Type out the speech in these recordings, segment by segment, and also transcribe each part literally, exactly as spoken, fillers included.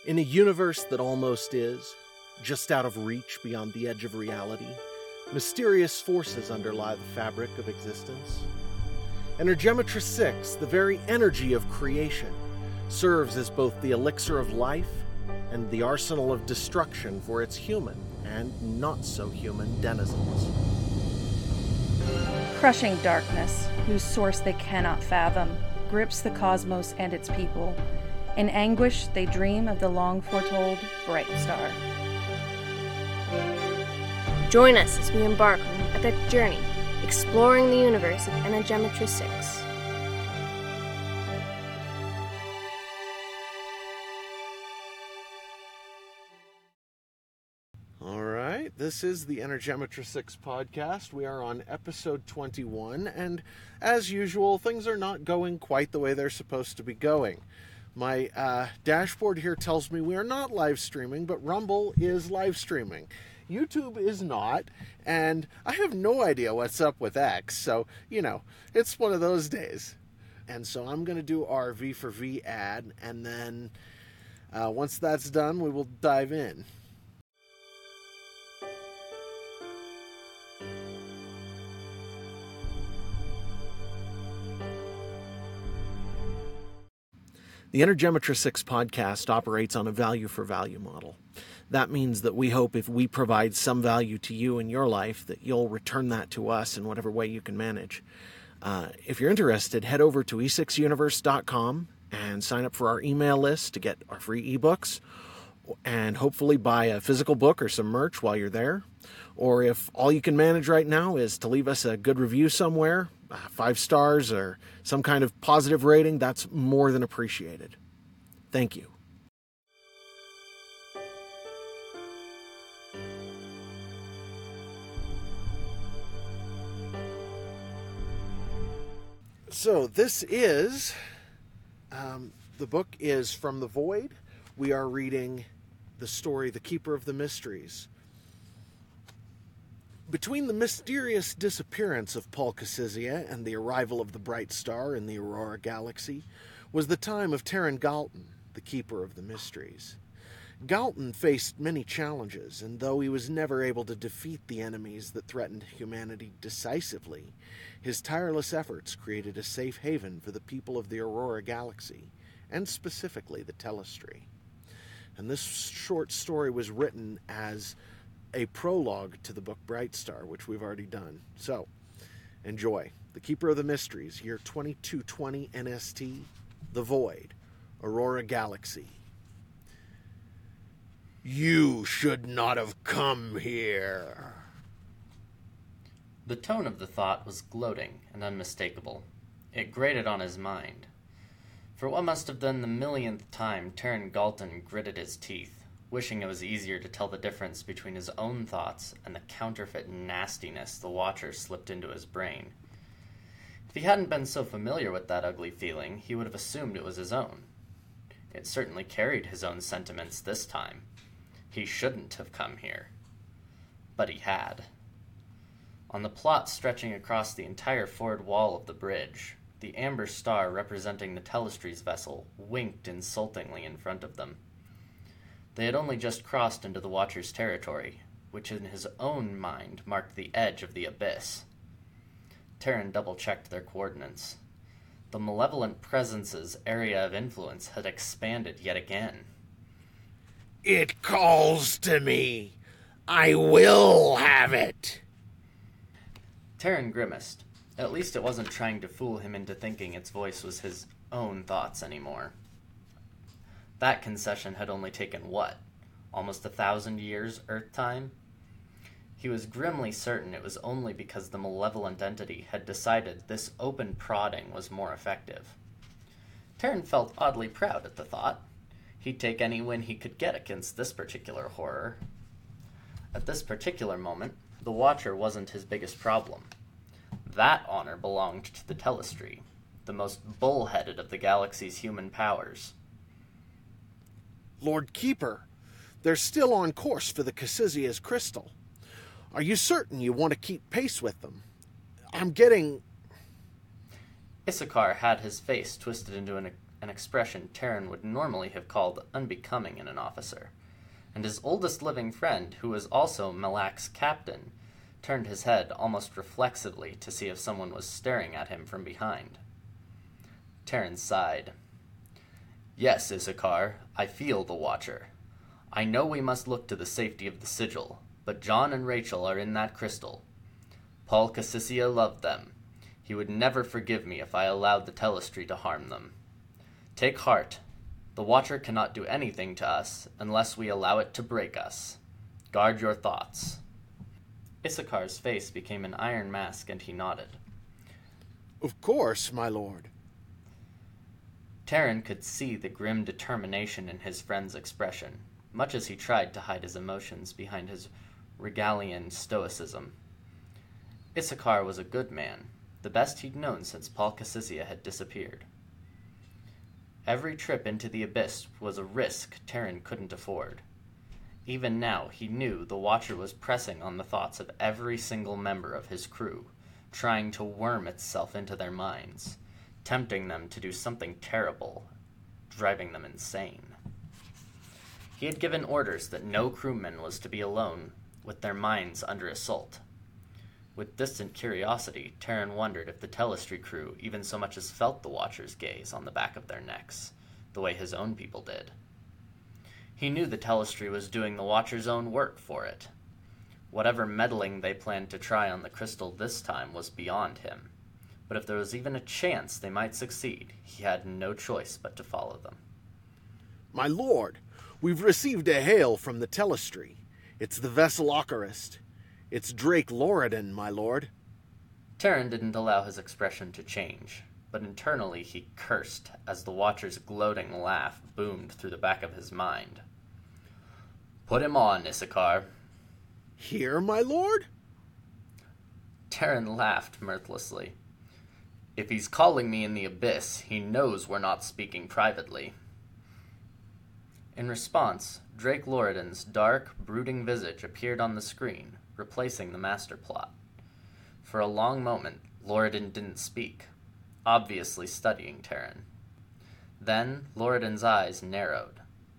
In a universe that almost is, just out of reach beyond the edge of reality, mysterious forces underlie the fabric of existence. Energemetra six, the very energy of creation, serves as both the elixir of life and the arsenal of destruction for its human and not-so-human denizens. Crushing darkness, whose source they cannot fathom, grips the cosmos and its people. In anguish, they dream of the long-foretold bright star. Join us as we embark on an epic journey, exploring the universe of Energemetra six. Alright, this is the Energemetra six podcast. We are on episode twenty-one, and as usual, things are not going quite the way they're supposed to be going. My uh, dashboard here tells me we are not live streaming, but Rumble is live streaming. YouTube is not, and I have no idea what's up with X, so, you know, it's one of those days. And so I'm going to do our V for V ad, and then uh, once that's done, we will dive in. The Energemetra six podcast operates on a value-for-value model. That means that we hope if we provide some value to you in your life, that you'll return that to us in whatever way you can manage. Uh, if you're interested, head over to e six universe dot com and sign up for our email list to get our free ebooks, and hopefully buy a physical book or some merch while you're there. Or if all you can manage right now is to leave us a good review somewhere, uh, five stars or some kind of positive rating, that's more than appreciated. Thank you. So this is, um, the book is From the Void. We are reading the story, The Keeper of the Mysteries. Between the mysterious disappearance of Paul Kasiziya and the arrival of the bright star in the Aurora Galaxy was the time of Taran Galton, the Keeper of the Mysteries. Galton faced many challenges, and though he was never able to defeat the enemies that threatened humanity decisively, his tireless efforts created a safe haven for the people of the Aurora Galaxy, and specifically the Telestry. And this short story was written as a prologue to the book Bright Star, which we've already done. So, enjoy. The Keeper of the Mysteries, year twenty-two twenty N S T, The Void, Aurora Galaxy. You should not have come here. The tone of the thought was gloating and unmistakable. It grated on his mind. For what must have been the millionth time, Taran Galton gritted his teeth, wishing it was easier to tell the difference between his own thoughts and the counterfeit nastiness the Watcher slipped into his brain. If he hadn't been so familiar with that ugly feeling, he would have assumed it was his own. It certainly carried his own sentiments this time. He shouldn't have come here. But he had. On the plot stretching across the entire forward wall of the bridge, the amber star representing the Telestry's vessel winked insultingly in front of them. They had only just crossed into the Watcher's territory, which in his own mind marked the edge of the abyss. Taran double-checked their coordinates. The malevolent presence's area of influence had expanded yet again. It calls to me. I will have it. Taran grimaced. At least it wasn't trying to fool him into thinking its voice was his own thoughts anymore. That concession had only taken what? Almost a thousand years Earth time? He was grimly certain it was only because the malevolent entity had decided this open prodding was more effective. Taran felt oddly proud at the thought. He'd take any win he could get against this particular horror. At this particular moment, the Watcher wasn't his biggest problem. That honor belonged to the Telestry, the most bull-headed of the galaxy's human powers. Lord Keeper, they're still on course for the Kasiziya's crystal. Are you certain you want to keep pace with them? I'm getting... Issachar had his face twisted into an an expression Terran would normally have called unbecoming in an officer, and his oldest living friend, who was also Malak's captain, turned his head almost reflexively to see if someone was staring at him from behind. Terran sighed. "Yes, Issachar, I feel the Watcher. I know we must look to the safety of the sigil, but John and Rachel are in that crystal. Paul Cassicia loved them. He would never forgive me if I allowed the Telestry to harm them. Take heart. The Watcher cannot do anything to us unless we allow it to break us. Guard your thoughts." Issachar's face became an iron mask, and he nodded. "Of course, my lord." Terran could see the grim determination in his friend's expression, much as he tried to hide his emotions behind his Regalian stoicism. Issachar was a good man, the best he'd known since Paul Cassicia had disappeared. Every trip into the Abyss was a risk Terran couldn't afford. Even now, he knew the Watcher was pressing on the thoughts of every single member of his crew, trying to worm itself into their minds, tempting them to do something terrible, driving them insane. He had given orders that no crewman was to be alone with their minds under assault. With distant curiosity, Terran wondered if the Telestry crew even so much as felt the Watcher's gaze on the back of their necks, the way his own people did. He knew the Telestry was doing the Watcher's own work for it. Whatever meddling they planned to try on the crystal this time was beyond him, but if there was even a chance they might succeed, he had no choice but to follow them. "My lord, we've received a hail from the Telestry. It's the vessel Ocarist. It's Drake Loridan, my lord." Terran didn't allow his expression to change, but internally he cursed as the Watcher's gloating laugh boomed through the back of his mind. "Put him on, Issachar." "Here, my lord?" Terran laughed mirthlessly. "If he's calling me in the Abyss, he knows we're not speaking privately." In response, Drake Loridan's dark, brooding visage appeared on the screen, replacing the master plot. For a long moment, Loridan didn't speak, obviously studying Terran. Then, Loridan's eyes narrowed.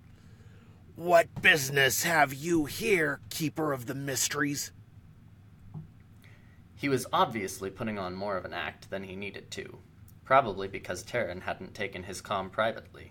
"What business have you here, Keeper of the Mysteries?" He was obviously putting on more of an act than he needed to, probably because Terran hadn't taken his comm privately.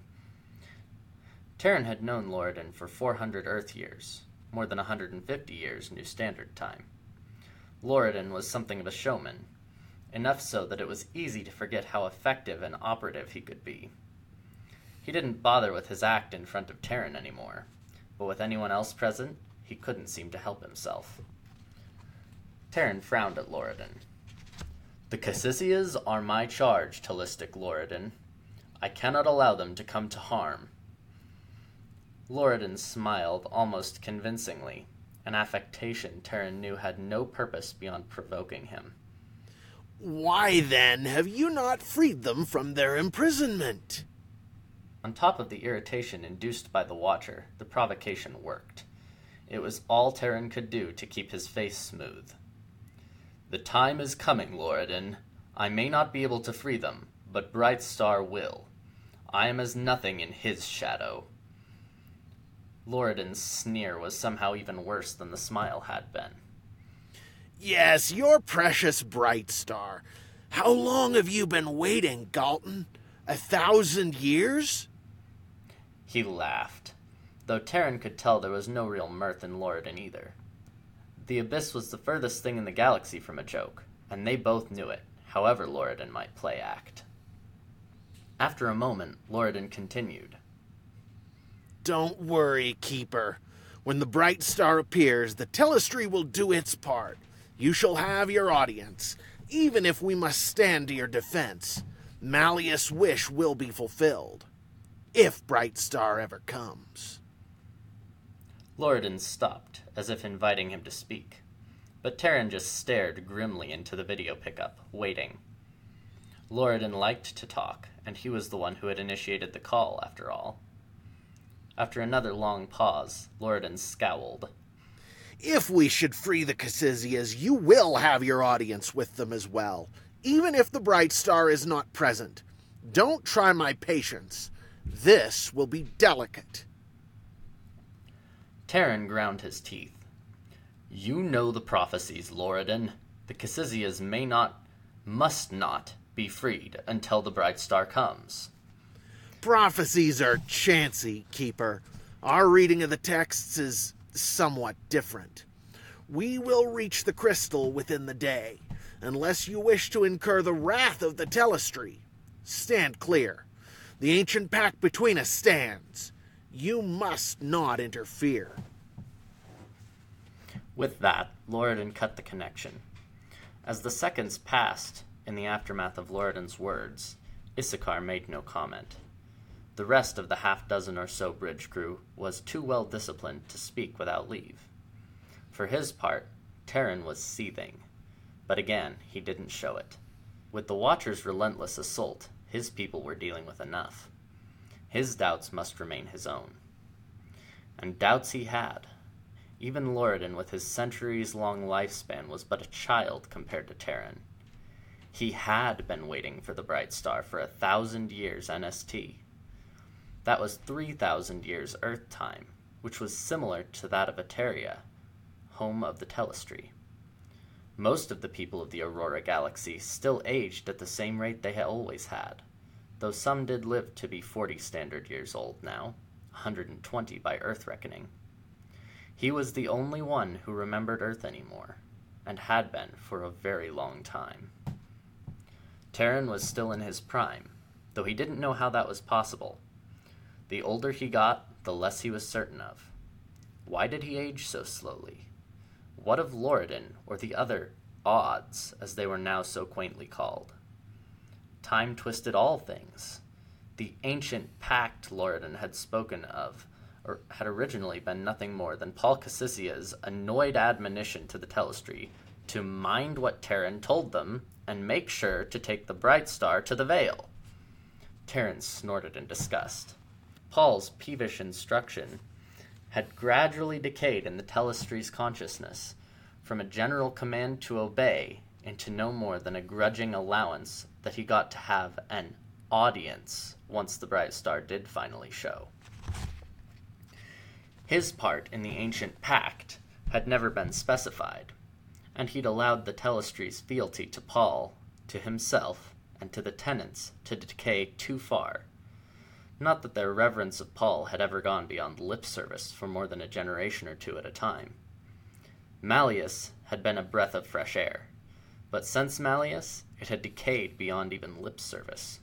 Terran had known Loridan for four hundred Earth years, more than one hundred fifty years New Standard Time. Loridan was something of a showman, enough so that it was easy to forget how effective and operative he could be. He didn't bother with his act in front of Terran anymore, but with anyone else present, he couldn't seem to help himself. Terran frowned at Loridan. "The Cassicias are my charge, Telistic Loridan. I cannot allow them to come to harm." Loridan smiled almost convincingly, an affectation Terran knew had no purpose beyond provoking him. "Why, then, have you not freed them from their imprisonment?" On top of the irritation induced by the Watcher, the provocation worked. It was all Terran could do to keep his face smooth. "The time is coming, Loridan. I may not be able to free them, but Brightstar will. I am as nothing in his shadow." Loridan's sneer was somehow even worse than the smile had been. "Yes, your precious Brightstar. How long have you been waiting, Galton? A thousand years?" He laughed, though Terran could tell there was no real mirth in Loridan either. The Abyss was the furthest thing in the galaxy from a joke, and they both knew it, however Loridan might play act. After a moment, Loridan continued. "Don't worry, Keeper. When the Brightstar appears, the Telestry will do its part. You shall have your audience, even if we must stand to your defense. Malleus' wish will be fulfilled, if Brightstar ever comes." Loridan stopped, as if inviting him to speak, but Terran just stared grimly into the video pickup, waiting. Loridan liked to talk, and he was the one who had initiated the call, after all. After another long pause, Loridan scowled. "If we should free the Cassicias, you will have your audience with them as well, even if the Brightstar is not present. Don't try my patience. This will be delicate. Terran ground his teeth. You know the prophecies, Loredan. The Cassizias may not, must not, be freed until the Bright Star comes. Prophecies are chancy, Keeper. Our reading of the texts is somewhat different. We will reach the crystal within the day, unless you wish to incur the wrath of the Telestri. Stand clear. The ancient pact between us stands. You must not interfere. With that, Loredan cut the connection. As the seconds passed, in the aftermath of Loredan's words, Issachar made no comment. The rest of the half-dozen or so bridge crew was too well disciplined to speak without leave. For his part, Terran was seething, but again, he didn't show it. With the Watcher's relentless assault, his people were dealing with enough. His doubts must remain his own. And doubts he had. Even Loredan, with his centuries-long lifespan, was but a child compared to Terran. He had been waiting for the Bright Star for a thousand years N S T. That was three thousand years Earth time, which was similar to that of Eteria, home of the Telestri. Most of the people of the Aurora Galaxy still aged at the same rate they had always had, though some did live to be forty standard years old now, one hundred twenty by Earth reckoning. He was the only one who remembered Earth anymore, and had been for a very long time. Terran was still in his prime, though he didn't know how that was possible. The older he got, the less he was certain of. Why did he age so slowly? What of Loredan, or the other odds, as they were now so quaintly called? Time twisted all things. The ancient pact Loredan had spoken of, or had originally been nothing more than Paul Cassizia's annoyed admonition to the Telestri to mind what Terran told them and make sure to take the Bright Star to the Veil. Terran snorted in disgust. Paul's peevish instruction had gradually decayed in the Telestri's consciousness, from a general command to obey into no more than a grudging allowance that he got to have an audience once the Bright Star did finally show. His part in the ancient pact had never been specified, and he'd allowed the Telestri's fealty to Paul, to himself, and to the tenants to decay too far. Not that their reverence of Paul had ever gone beyond lip service for more than a generation or two at a time. Malleus had been a breath of fresh air, but since Malleus, it had decayed beyond even lip service.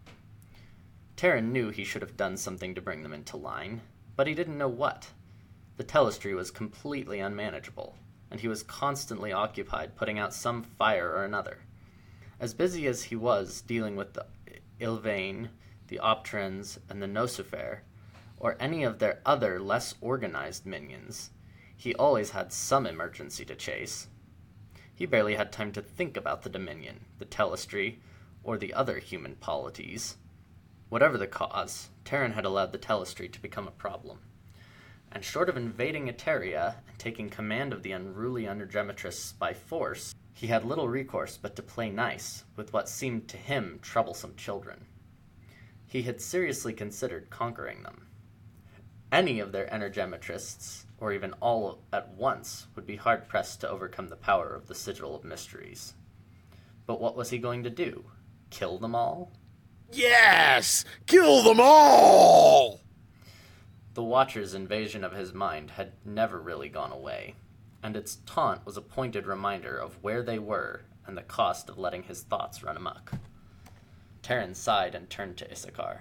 Terran knew he should have done something to bring them into line, but he didn't know what. The Telestri was completely unmanageable, and he was constantly occupied putting out some fire or another. As busy as he was dealing with the Ilvain, the Optrans, and the Nocifer, or any of their other less organized minions, he always had some emergency to chase. He barely had time to think about the Dominion, the Telestri, or the other human polities. Whatever the cause, Terran had allowed the Telestri to become a problem. And short of invading Eteria and taking command of the unruly Undergemetrists by force, he had little recourse but to play nice with what seemed to him troublesome children. He had seriously considered conquering them. Any of their Energemetrists, or even all at once, would be hard-pressed to overcome the power of the Sigil of Mysteries. But what was he going to do? Kill them all? Yes! Kill them all! The Watcher's invasion of his mind had never really gone away, and its taunt was a pointed reminder of where they were and the cost of letting his thoughts run amok. Terran sighed and turned to Issachar.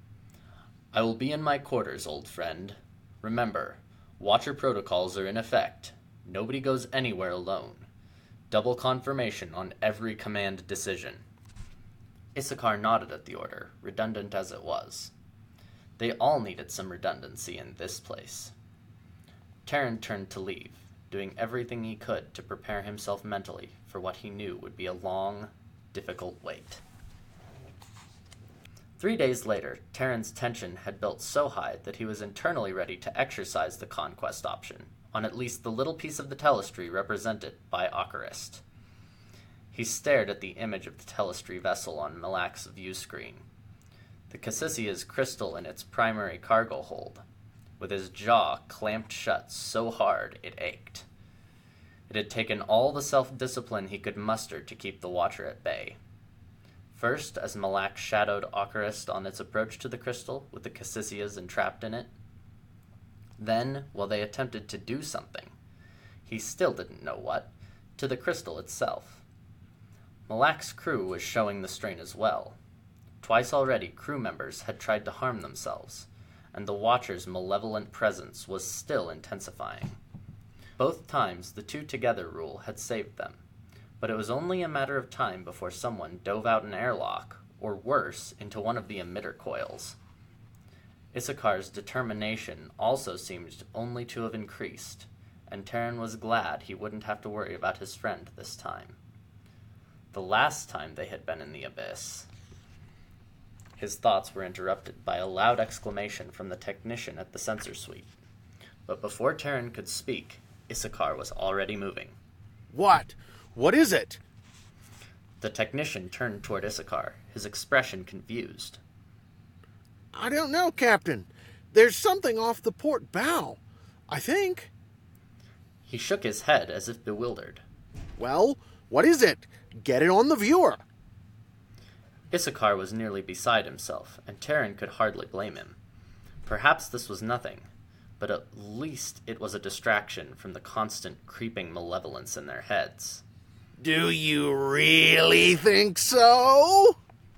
I will be in my quarters, old friend. Remember, Watcher protocols are in effect. Nobody goes anywhere alone. Double confirmation on every command decision. Issachar nodded at the order, redundant as it was. They all needed some redundancy in this place. Terran turned to leave, doing everything he could to prepare himself mentally for what he knew would be a long, difficult wait. Three days later, Terran's tension had built so high that he was internally ready to exercise the conquest option on at least the little piece of the Telestri represented by Ocarist. He stared at the image of the Telestri vessel on Malak's view screen. the Cassisia's crystal in its primary cargo hold, with his jaw clamped shut so hard it ached. It had taken all the self-discipline he could muster to keep the Watcher at bay. First, as Malak shadowed Ocarist on its approach to the crystal with the Cassisias entrapped in it. Then, while they attempted to do something, he still didn't know what, to the crystal itself. Malak's crew was showing the strain as well. Twice already, crew members had tried to harm themselves, and the Watcher's malevolent presence was still intensifying. Both times, the two together rule had saved them, but it was only a matter of time before someone dove out an airlock, or worse, into one of the emitter coils. Issakar's determination also seemed only to have increased, and Terran was glad he wouldn't have to worry about his friend this time. The last time they had been in the abyss. His thoughts were interrupted by a loud exclamation from the technician at the sensor suite. But before Terran could speak, Issachar was already moving. What? What is it? The technician turned toward Issachar, his expression confused. I don't know, Captain. There's something off the port bow, I think. He shook his head as if bewildered. Well, what is it? Get it on the viewer. Issachar was nearly beside himself, and Terran could hardly blame him. Perhaps this was nothing, but at least it was a distraction from the constant creeping malevolence in their heads. Do you really think so?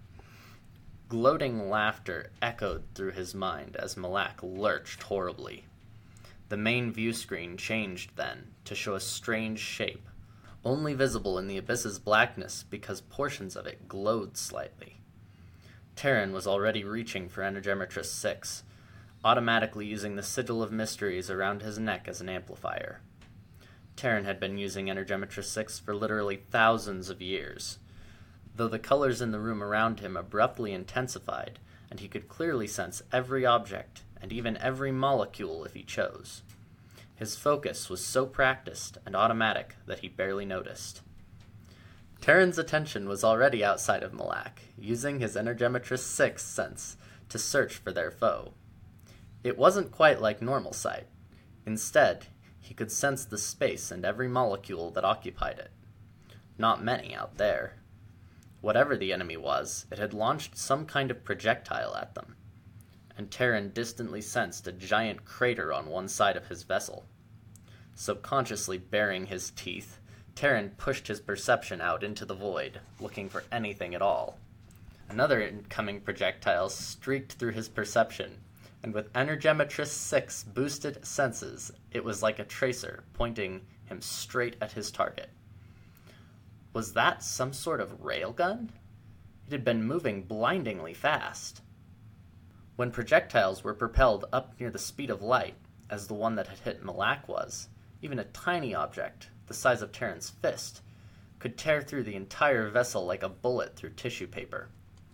Gloating laughter echoed through his mind as Malak lurched horribly. The main view screen changed then to show a strange shape, only visible in the abyss's blackness because portions of it glowed slightly. Terran was already reaching for Energemetris six, automatically using the Sigil of Mysteries around his neck as an amplifier. Terran had been using Energemetris six for literally thousands of years, though the colors in the room around him abruptly intensified, and he could clearly sense every object, and even every molecule if he chose. His focus was so practiced and automatic that he barely noticed. Terran's attention was already outside of Malak, using his Energemetris six sense to search for their foe. It wasn't quite like normal sight. Instead, he could sense the space and every molecule that occupied it. Not many out there. Whatever the enemy was, it had launched some kind of projectile at them, and Terran distantly sensed a giant crater on one side of his vessel. Subconsciously baring his teeth, Terran pushed his perception out into the void, looking for anything at all. Another incoming projectile streaked through his perception, and with Energemetris six boosted senses, it was like a tracer pointing him straight at his target. Was that some sort of railgun? It had been moving blindingly fast. When projectiles were propelled up near the speed of light, as the one that had hit Malak was, even a tiny object, the size of Terran's fist, could tear through the entire vessel like a bullet through tissue paper.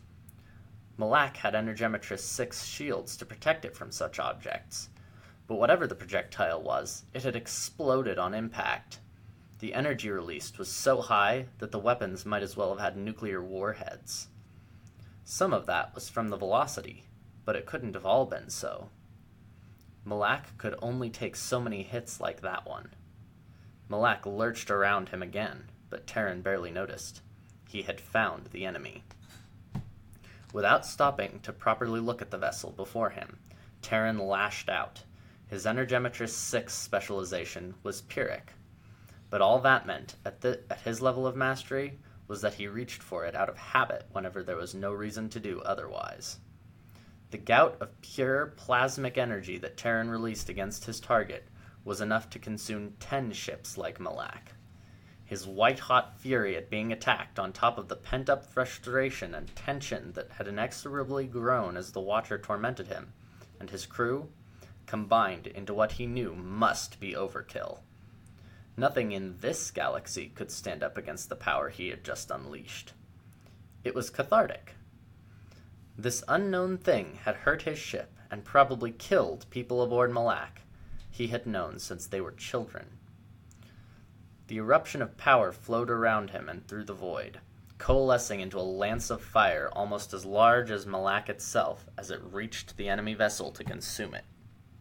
Malak had Energemetris six shields to protect it from such objects, but whatever the projectile was, it had exploded on impact. The energy released was so high that the weapons might as well have had nuclear warheads. Some of that was from the velocity, but it couldn't have all been so. Malak could only take so many hits like that one. Malak lurched around him again, but Terran barely noticed. He had found the enemy. Without stopping to properly look at the vessel before him, Terran lashed out. His Energemetris six specialization was Pyrrhic, but all that meant at, the, at his level of mastery was that he reached for it out of habit whenever there was no reason to do otherwise. The gout of pure plasmic energy that Terran released against his target was enough to consume ten ships like Malak. His white-hot fury at being attacked on top of the pent-up frustration and tension that had inexorably grown as the Watcher tormented him, and his crew, combined into what he knew must be overkill. Nothing in this galaxy could stand up against the power he had just unleashed. It was cathartic. This unknown thing had hurt his ship and probably killed people aboard Malak he had known since they were children. The eruption of power flowed around him and through the void, coalescing into a lance of fire almost as large as Malak itself as it reached the enemy vessel to consume it.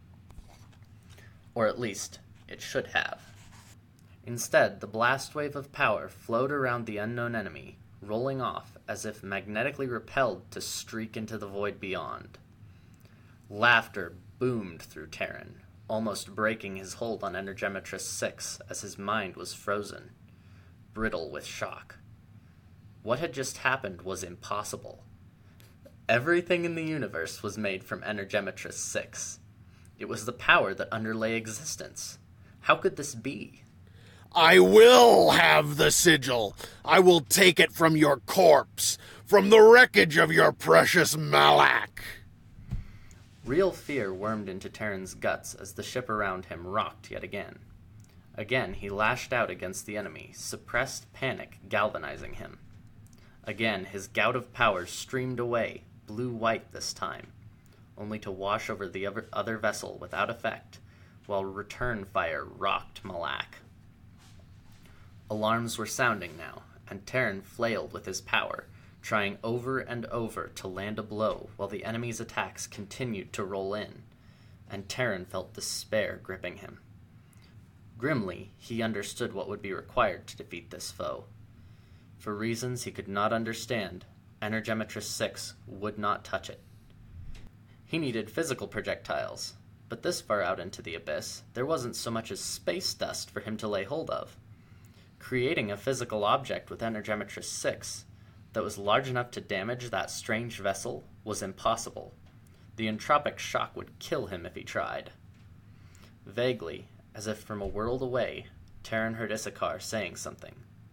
Or at least, it should have. Instead, the blast wave of power flowed around the unknown enemy, rolling off as if magnetically repelled to streak into the void beyond. Laughter boomed through Terran, almost breaking his hold on Energemetris six as his mind was frozen, brittle with shock. What had just happened was impossible. Everything in the universe was made from Energemetris six. It was the power that underlay existence. How could this be? I will have the sigil. I will take it from your corpse, from the wreckage of your precious Malak. Real fear wormed into Terran's guts as the ship around him rocked yet again. Again, he lashed out against the enemy, suppressed panic galvanizing him. Again, his gout of power streamed away, blue-white this time, only to wash over the other vessel without effect, while return fire rocked Malak. Alarms were sounding now, and Terran flailed with his power, trying over and over to land a blow while the enemy's attacks continued to roll in, and Terran felt despair gripping him. Grimly, he understood what would be required to defeat this foe. For reasons he could not understand, Energemetris six would not touch it. He needed physical projectiles, but this far out into the abyss, there wasn't so much as space dust for him to lay hold of. Creating a physical object with Energemetris six that was large enough to damage that strange vessel was impossible. The entropic shock would kill him if he tried. Vaguely, as if from a world away, Terran heard Issachar saying something.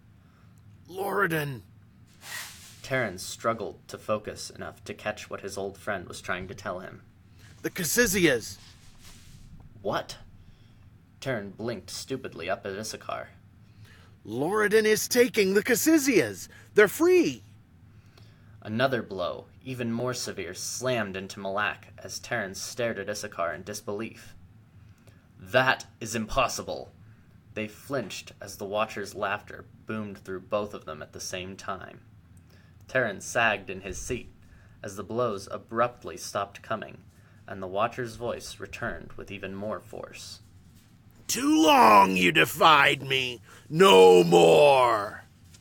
Loredan! Terran struggled to focus enough to catch what his old friend was trying to tell him. The Kasizias! What? Terran blinked stupidly up at Issachar. Loredan is taking the Kasizias! They're free! Another blow, even more severe, slammed into Malak as Terran stared at Issachar in disbelief. That is impossible! They flinched as the Watcher's laughter boomed through both of them at the same time. Terran sagged in his seat as the blows abruptly stopped coming, and the Watcher's voice returned with even more force. Too long you defied me! No more!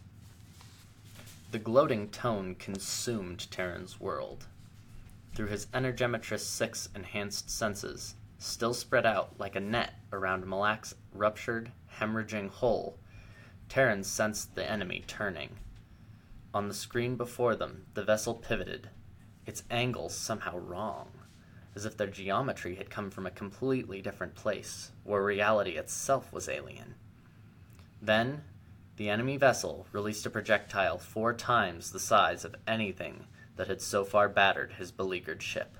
The gloating tone consumed Terran's world. Through his Energemetris six enhanced senses, still spread out like a net around Malak's ruptured, hemorrhaging hull, Terran sensed the enemy turning. On the screen before them, the vessel pivoted, its angles somehow wrong, as if their geometry had come from a completely different place, where reality itself was alien. Then, the enemy vessel released a projectile four times the size of anything that had so far battered his beleaguered ship.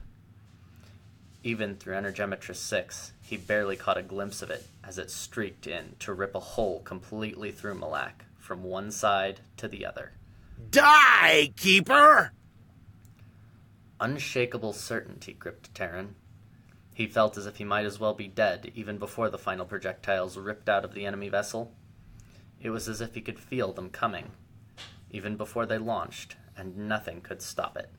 Even through Energemetris six, he barely caught a glimpse of it as it streaked in to rip a hole completely through Malak, from one side to the other. Die, Keeper! Unshakable certainty gripped Terran. He felt as if he might as well be dead even before the final projectiles ripped out of the enemy vessel. It was as if he could feel them coming, even before they launched, and nothing could stop it.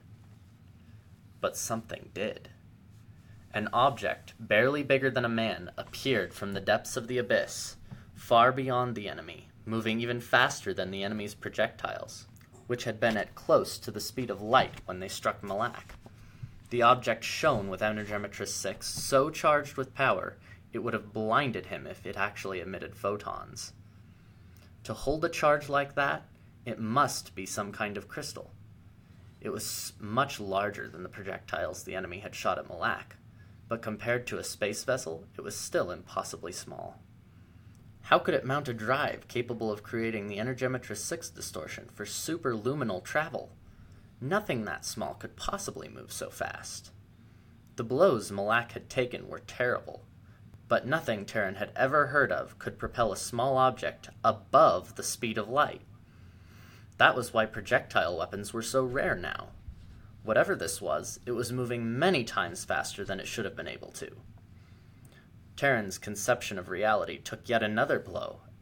But something did. An object, barely bigger than a man, appeared from the depths of the abyss, far beyond the enemy, moving even faster than the enemy's projectiles, which had been at close to the speed of light when they struck Malak. The object shone with Energemetris six, so charged with power, it would have blinded him if it actually emitted photons. To hold a charge like that, it must be some kind of crystal. It was much larger than the projectiles the enemy had shot at Malak, but compared to a space vessel, it was still impossibly small. How could it mount a drive capable of creating the Energemetris six distortion for superluminal travel? Nothing that small could possibly move so fast. The blows Malak had taken were terrible, but nothing Terran had ever heard of could propel a small object above the speed of light. That was why projectile weapons were so rare now. Whatever this was, it was moving many times faster than it should have been able to. Terran's conception of reality took yet another blow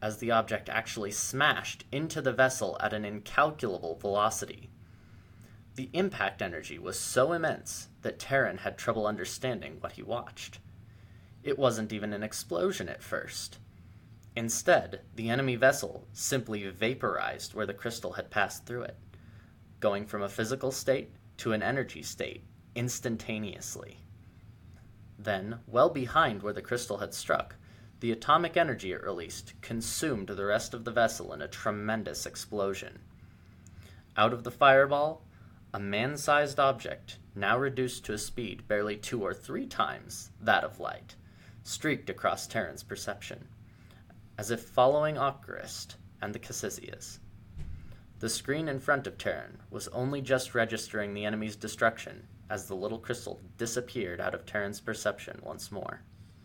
as the object actually smashed into the vessel at an incalculable velocity. The impact energy was so immense that Terran had trouble understanding what he watched. It wasn't even an explosion at first. Instead, the enemy vessel simply vaporized where the crystal had passed through it, going from a physical state to an energy state instantaneously. Then, well behind where the crystal had struck, the atomic energy it released consumed the rest of the vessel in a tremendous explosion. Out of the fireball, a man-sized object, now reduced to a speed barely two or three times that of light, streaked across Terran's perception, as if following Ocarist and the Cassizias. The screen in front of Terran was only just registering the enemy's destruction as the little crystal disappeared out of Terran's perception once more.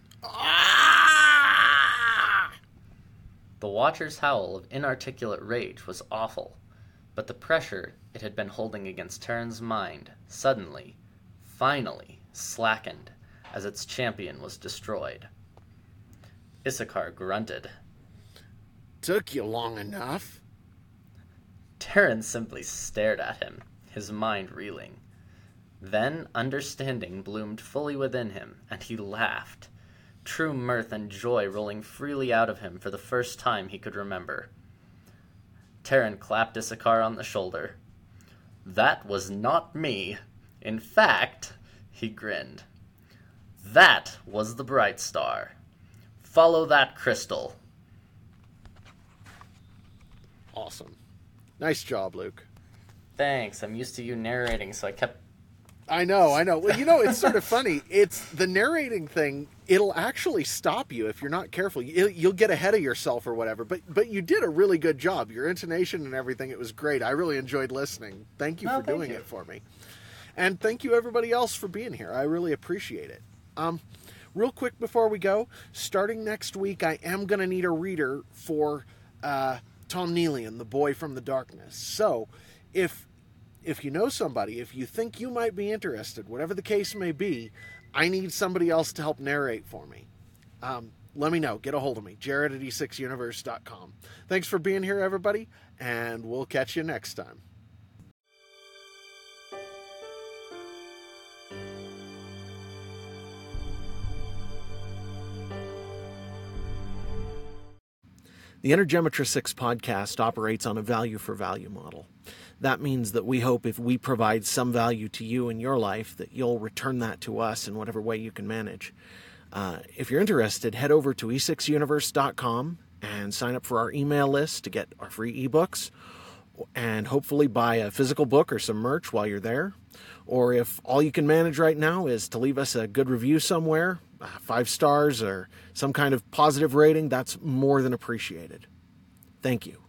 Ah! The Watcher's howl of inarticulate rage was awful, but the pressure it had been holding against Terran's mind suddenly, finally, slackened as its champion was destroyed. Issachar grunted. Took you long enough. Terran simply stared at him, his mind reeling. Then understanding bloomed fully within him, and he laughed, true mirth and joy rolling freely out of him for the first time he could remember. Terran clapped Issachar on the shoulder. That was not me. In fact, he grinned, that was the Bright Star. Follow that crystal. Awesome. Nice job, Luke. Thanks. I'm used to you narrating, so I kept... I know, I know. Well, you know, it's sort of funny. It's the narrating thing. It'll actually stop you if you're not careful. You'll get ahead of yourself or whatever. But but you did a really good job. Your intonation and everything, it was great. I really enjoyed listening. Thank you Oh, for thank doing you. it for me. And thank you, everybody else, for being here. I really appreciate it. Um, real quick before we go, starting next week, I am going to need a reader for uh, Tom Neelian, the boy from the darkness. So if... If you know somebody, if you think you might be interested, whatever the case may be, I need somebody else to help narrate for me. Um, let me know. Get a hold of me. Jared at e six universe dot com. Thanks for being here, everybody, and we'll catch you next time. The Intergeometry six podcast operates on a value-for-value model. That means that we hope if we provide some value to you in your life, that you'll return that to us in whatever way you can manage. Uh, if you're interested, head over to e six universe dot com and sign up for our email list to get our free ebooks, and hopefully buy a physical book or some merch while you're there. Or if all you can manage right now is to leave us a good review somewhere, uh, five stars or some kind of positive rating, that's more than appreciated. Thank you.